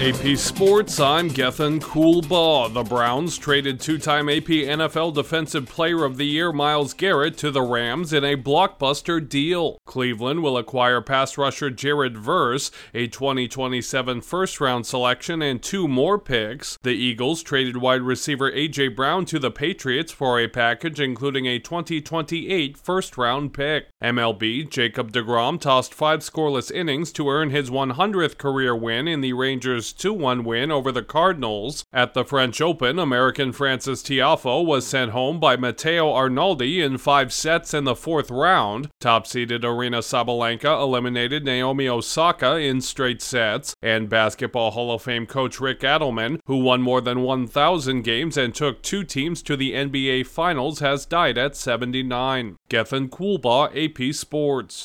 AP Sports, I'm Gethin Coolbaugh. The Browns traded two-time AP NFL Defensive Player of the Year Myles Garrett to the Rams in a blockbuster deal. Cleveland will acquire pass rusher Jared Verse, a 2027 first-round selection, and two more picks. The Eagles traded wide receiver A.J. Brown to the Patriots for a package including a 2028 first-round pick. MLB, Jacob deGrom tossed 5 scoreless innings to earn his 100th career win in the Rangers' 2-1 win over the Cardinals. At the French Open, American Frances Tiafoe was sent home by Matteo Arnaldi in 5 sets in the 4th round. Top-seeded Aryna Sabalenka eliminated Naomi Osaka in straight sets, and Basketball Hall of Fame coach Rick Adelman, who won more than 1,000 games and took 2 teams to the NBA Finals, has died at 79. Gethin Coolbaugh, AP Sports.